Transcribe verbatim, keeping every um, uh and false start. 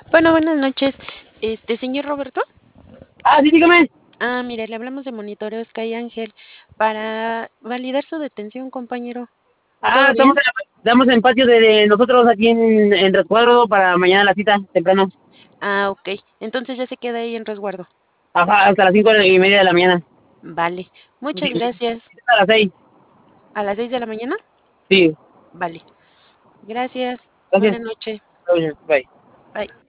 Bueno, buenas noches. Este, señor Roberto. Ah, sí, dígame. Ah, mire, le hablamos de Monitoreo Sky Ángel para validar su detención, compañero. Ah, ¿Todo estamos bien? en, estamos en patio de, de nosotros aquí en, en Rescuadro para mañana la cita, temprano. Ah, ok. Entonces ya se queda ahí en resguardo. Ajá, hasta las cinco y media de la mañana. Vale. Sí, Muchas gracias. a las seis. ¿A las seis de la mañana? Sí, Vale. Gracias. gracias. Buenas noches. Bye. Bye.